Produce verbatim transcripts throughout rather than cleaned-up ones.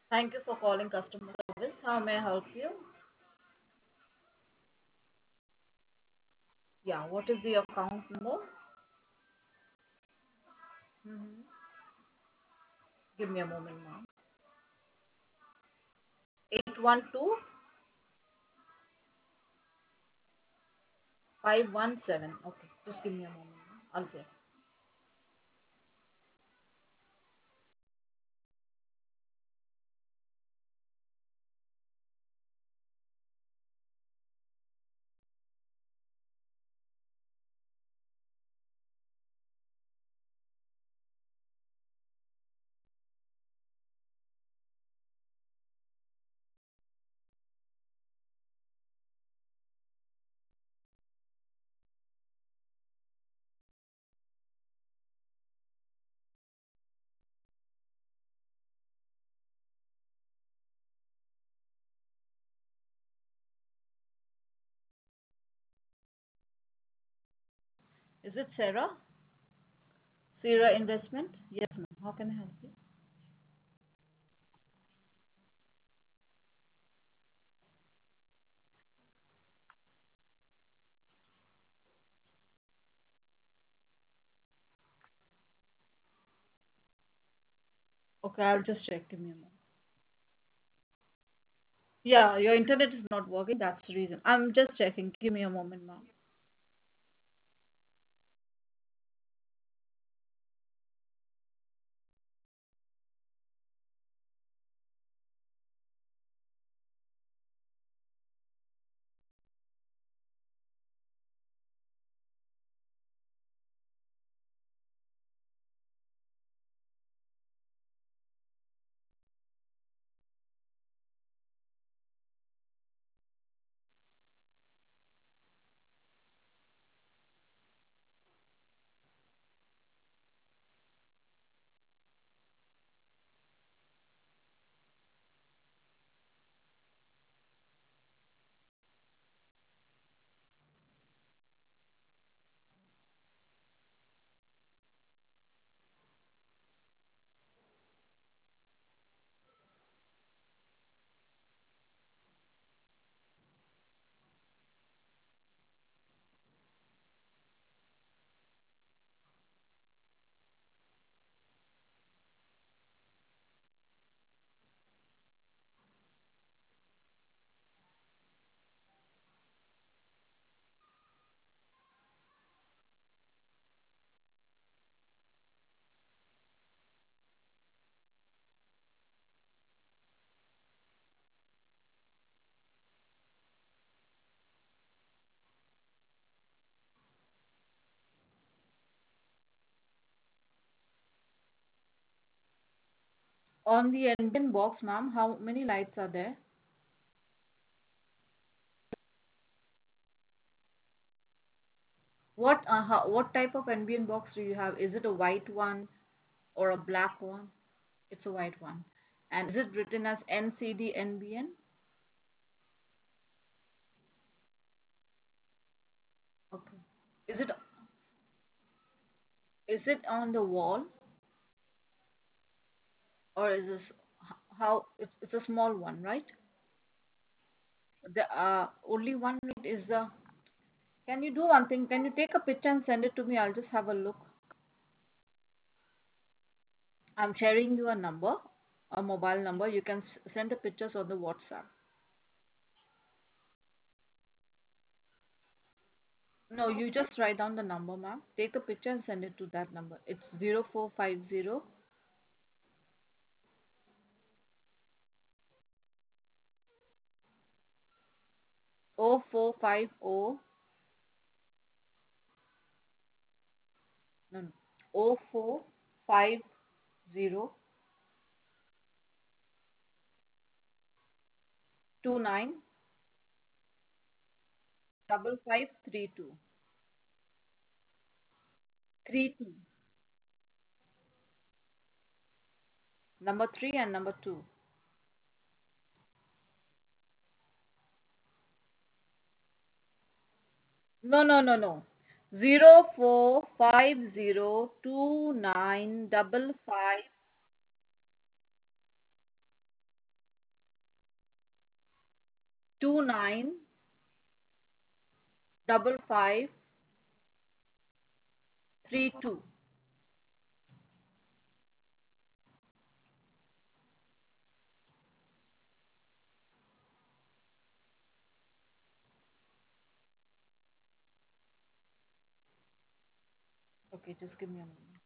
Thank you for calling customer service. How may I help you? Yeah, what is the account number? Hmm. Give me a moment, ma'am. eight one two five one seven. Okay, just give me a moment, ma'am. I'll check. Is it Sarah? Sarah Investment? Yes, ma'am. How can I help you? Okay, I'll just check. Give me a moment. Yeah, your internet is not working. That's the reason. I'm just checking. Give me a moment, ma'am. On the engine box, ma'am, how many lights are there? What uh, how, what type of ambient box do you have? Is it a white one or a black one? It's a white one. And is it written as N C D N B N? Okay. Is it is it on the wall or is this h- how it's it's a small one, right? The uh, only one light is the. Can you do one thing? Can you take a picture and send it to me? I'll just have a look. I'm sharing you a number, a mobile number. You can s- send the pictures on the WhatsApp. No, you just write down the number, ma'am. Take a picture and send it to that number. It's zero four five zero oh four five oh no no oh four five zero two nine double five three two three two number three and number two. No no no no. Zero four five zero two nine double five two nine double five three two. Okay, just give me a moment.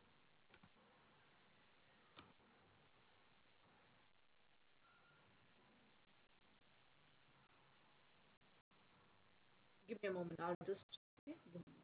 Give me a moment. I'll just. Okay, give me-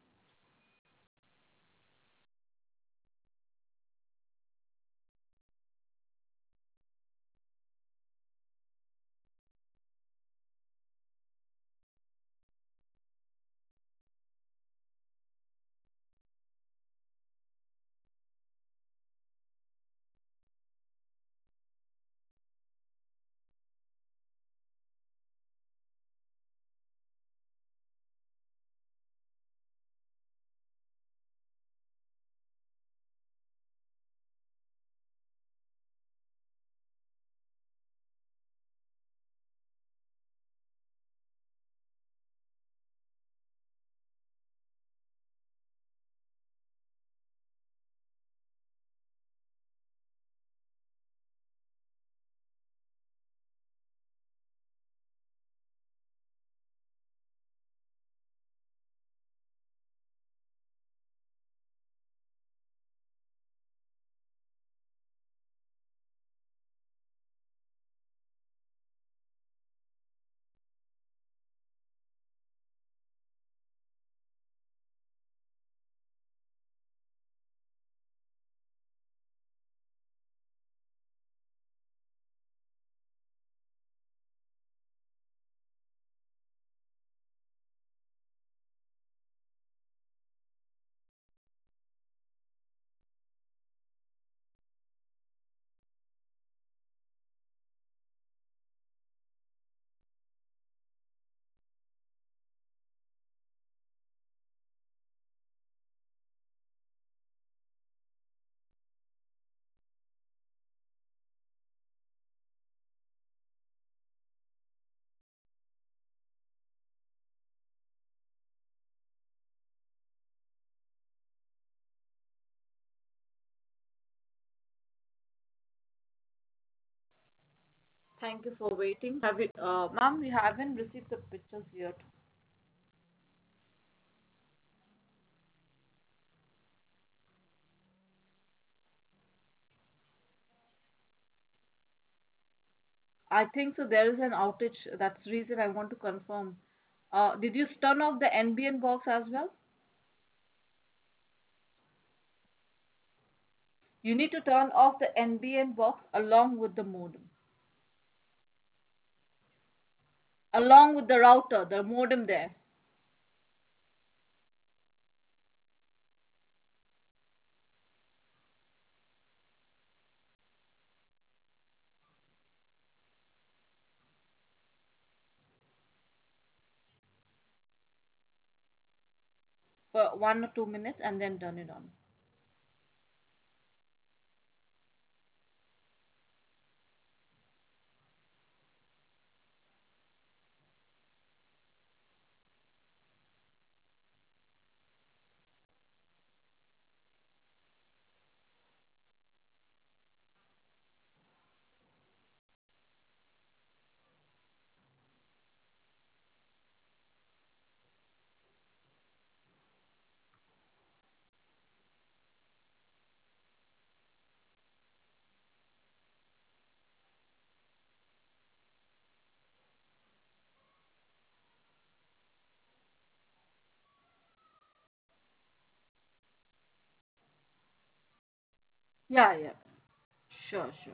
Thank you for waiting. Have you, uh, ma'am, we haven't received the pictures yet. I think so. There is an outage. That's the reason I want to confirm. Uh, did you turn off the N B N box as well? You need to turn off the N B N box along with the modem, along with the router, the modem there. For one or two minutes and then turn it on. Yeah, yeah. Sure, sure.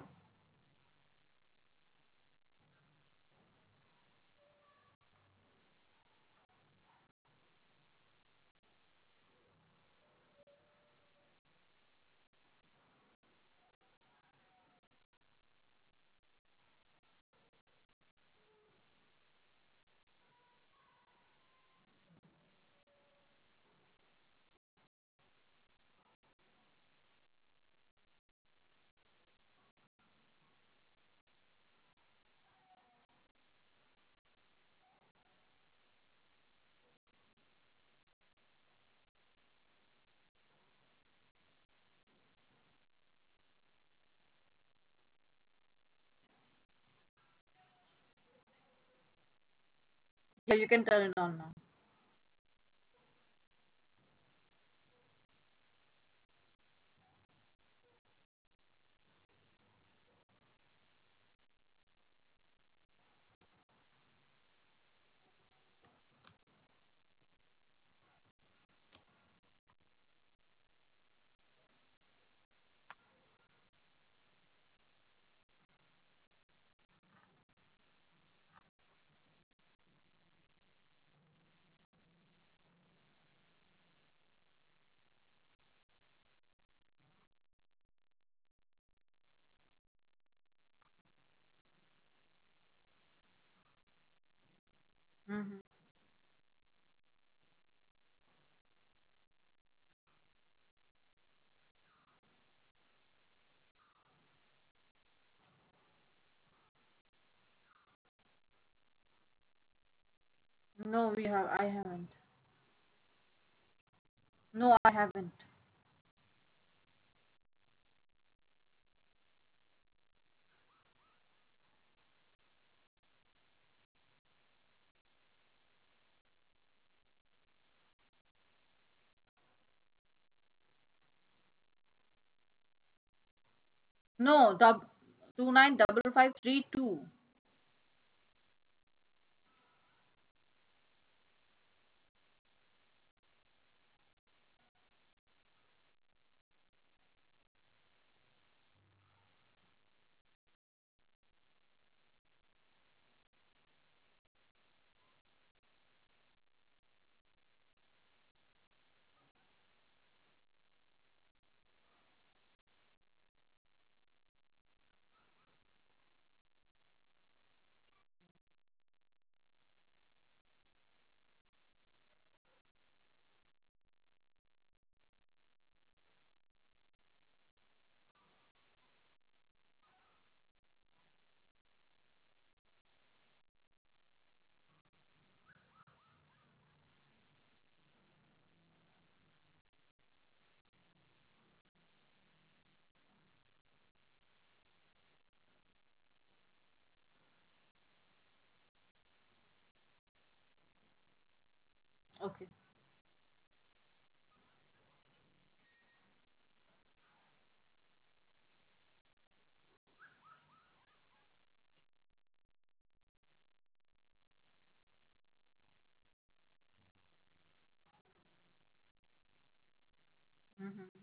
Yeah, you can turn it on now. Hmm. No, we have. I haven't. No, I haven't. No, dub two nine double five three two. Okay. Hmm.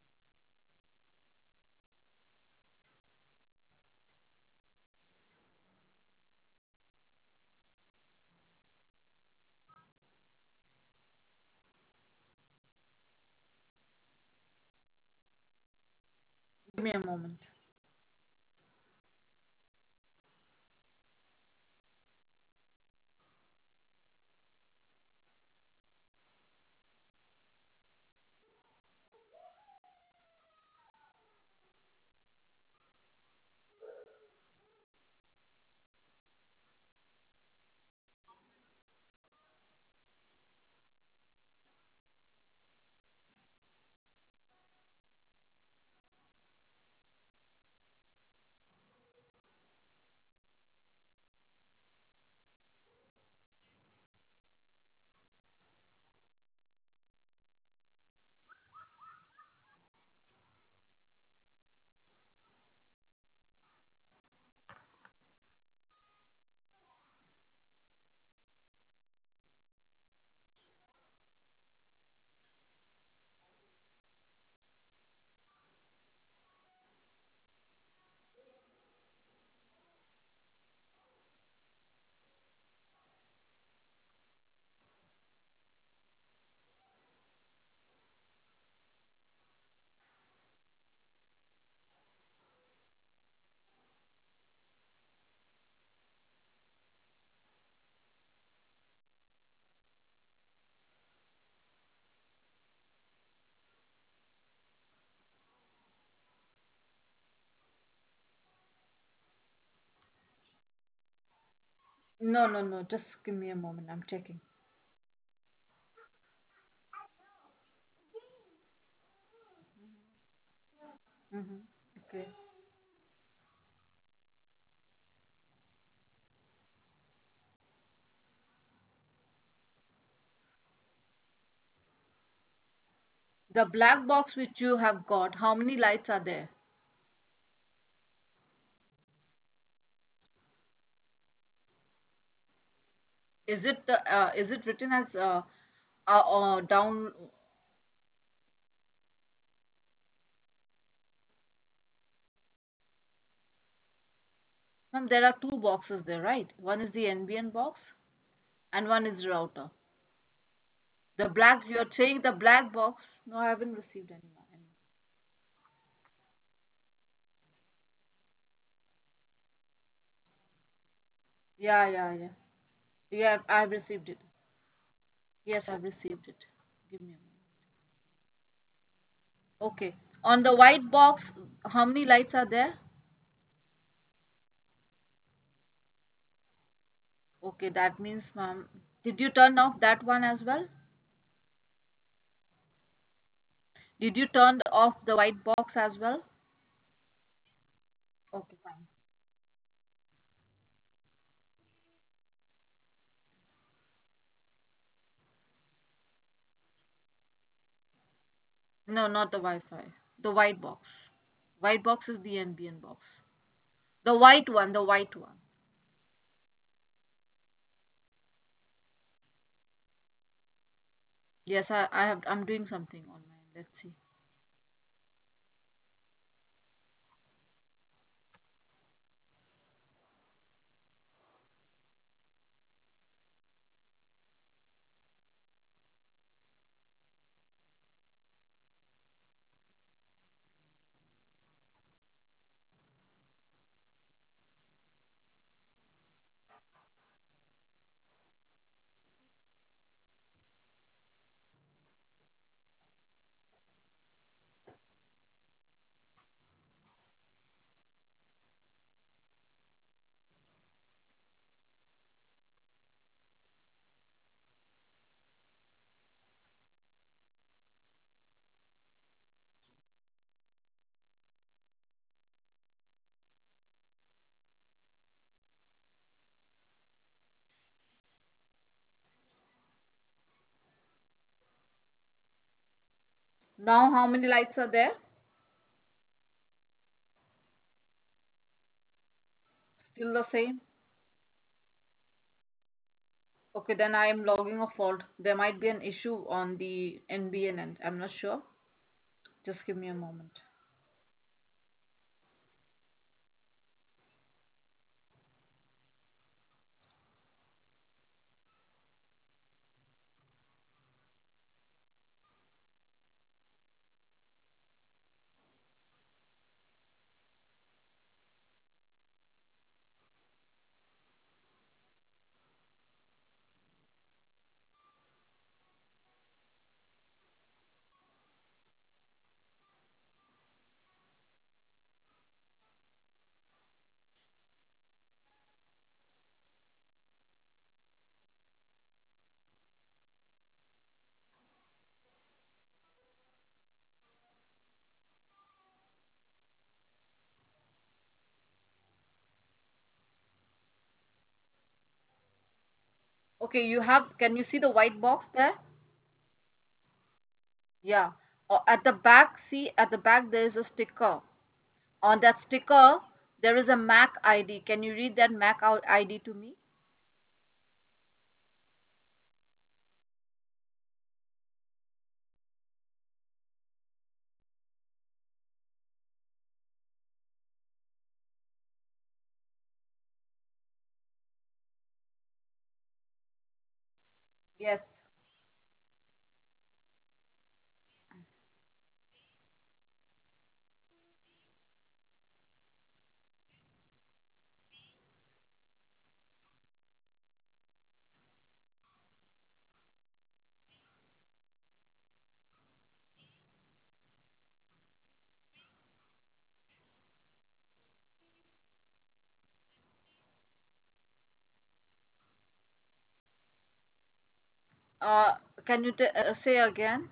Give me a moment. No, no, no. Just give me a moment. I'm checking. Hmm. Okay. The black box which you have got, how many lights are there? Is it the uh, is it written as uh, uh, uh down? Ma'am, there are two boxes there, right? One is the N B N box and one is router. The black, you're saying the black box? No, I haven't received any. any. Yeah, yeah, yeah. Yeah, I've received it. Yes, I've received it. Give me a moment. Okay. On the white box, how many lights are there? Okay, that means, ma'am, did you turn off that one as well? Did you turn off the white box as well? Okay, fine. No, not the Wi-Fi. The white box. White box is the N B N box. The white one, the white one. Yes, I, I have. I'm doing something on mine. Let's see. Now, how many lights are there? Still the same. Okay, then I am logging a fault. There might be an issue on the N B N end. I'm not sure. Just give me a moment. Okay, you have. Can you see the white box there? Yeah. Uh, at the back, see at the back there is a sticker. On that sticker, there is a M A C I D. Can you read that M A C I D to me? Yes. Uh, can you t- uh, say again?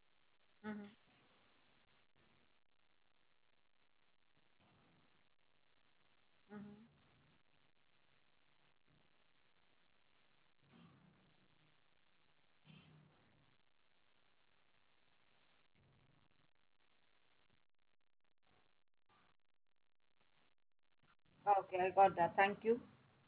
Mhm. Okay, I got that. Thank you.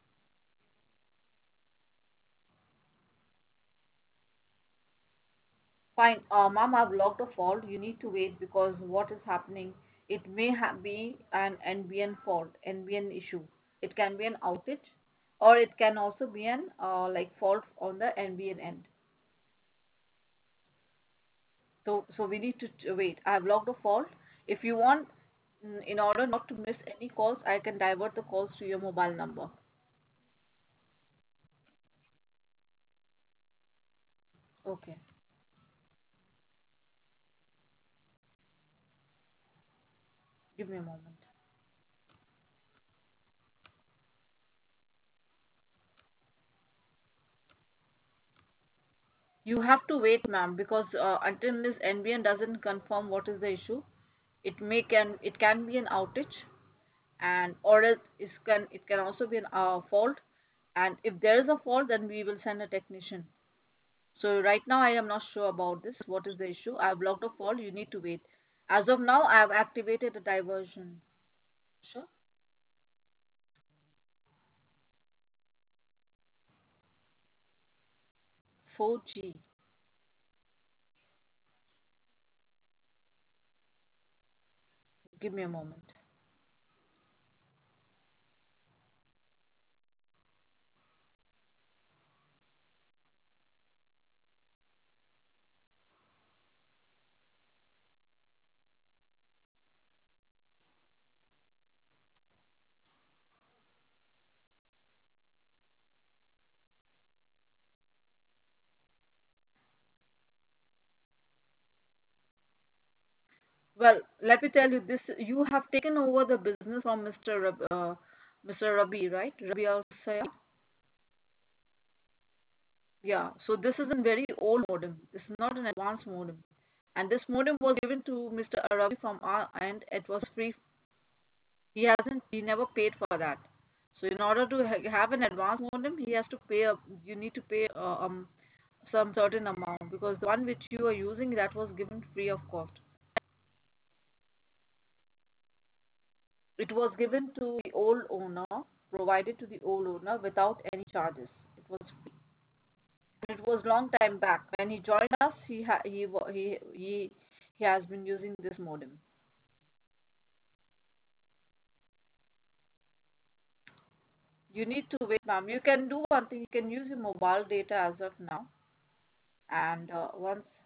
Fine. Uh, ma'am, I've logged a fault. You need to wait because what is happening, it may ha be an N B N fault, N B N issue. It can be an outage, or it can also be an uh, like fault on the N B N end. So, so we need to t- wait. I've logged a fault. If you want, mm, in order not to miss any calls, I can divert the calls to your mobile number. Okay. Give me a moment. You have to wait, ma'am, because uh, until Miss N B N doesn't confirm what is the issue, it may can it can be an outage, and or it is can it can also be an uh, fault. And if there is a fault, then we will send a technician. So right now, I am not sure about this. What is the issue? I have logged a fault. You need to wait. As of now, I have activated a diversion. Sure. four G. Give me a moment. Well, let me tell you this. You have taken over the business from Mister Rab, uh, Mister Rabi, right? Rabi Al Saya. Yeah. So this is a very old modem. This is not an advanced modem. And this modem was given to Mister Arabi from our end. It was free. He hasn't, he never paid for that. So in order to ha- have an advanced modem, he has to pay, a, you need to pay uh, um, some certain amount because the one which you are using that was given free of cost. It was given to the old owner, provided to the old owner without any charges. It was free. It was long time back when he joined us. He ha- he wa- he he he has been using this modem. You need to wait, ma'am. You can do one thing. You can use your mobile data as of now, and uh, once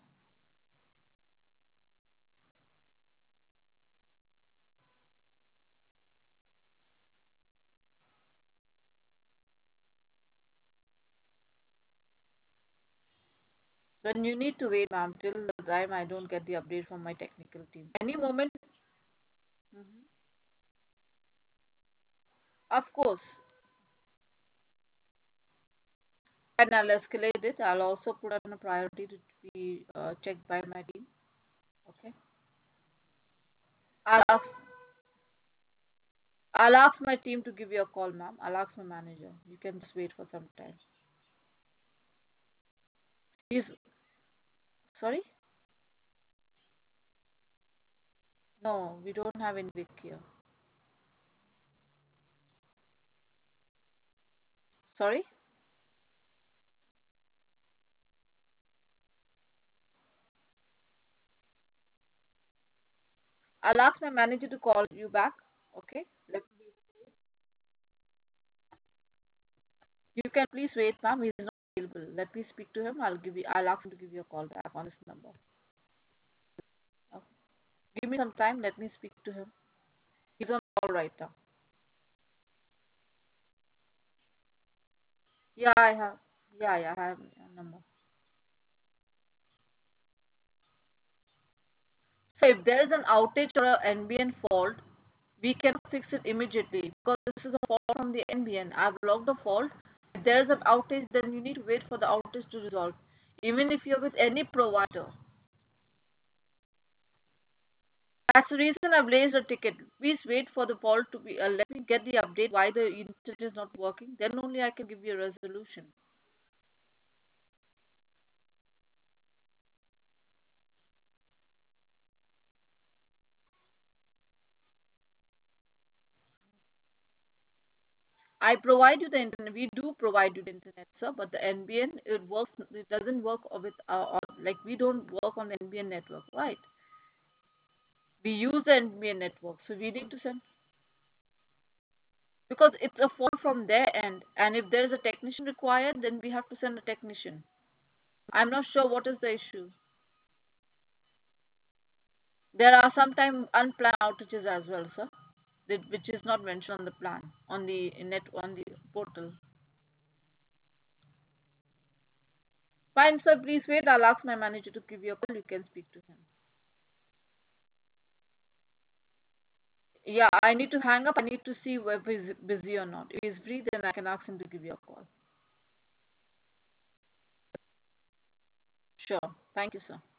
then you need to wait, ma'am, till the time I don't get the update from my technical team. Any moment, mhm. Of course, and I'll escalate it. I'll also put on a priority to be uh, checked by my team. Okay. I'll ask I'll ask my team to give you a call, ma'am. I'll ask my manager. You can just wait for some time. He's sorry? No, we don't have any Vic here. Sorry? I'll ask my manager to call you back. Okay? Let, you can please wait, ma'am. He's not available. Let me speak to him. I'll give you I'll ask him to give you a call back on this number. Okay. Give me some time. Let me speak to him. He's on call right now. Yeah, I have. Yeah, yeah, I have a number. So if there is an outage or an N B N fault, we can fix it immediately because this is a fault from the N B N. I've logged the fault. If there is an outage, then you need to wait for the outage to resolve. Even if you're with any provider. That's the reason I've raised a ticket. Please wait for the fault to be. Uh, let me get the update why the internet is not working. Then only I can give you a resolution. I provide you the internet. We do provide you the internet, sir, but the N B N, it works. It doesn't work with uh, like we don't work on the N B N network, right? We use the N B N network, so we need to send because it's a fault from their end. And if there is a technician required, then we have to send a technician. I'm not sure what is the issue. There are sometimes unplanned outages as well, sir, that, which is not mentioned on the plan on the net on the portal. Fine, sir. Please wait. I'll ask my manager to give you a call. You can speak to him. Yeah, I need to hang up. I need to see if he's busy or not. If he's free, then I can ask him to give you a call. Sure. Thank you, sir.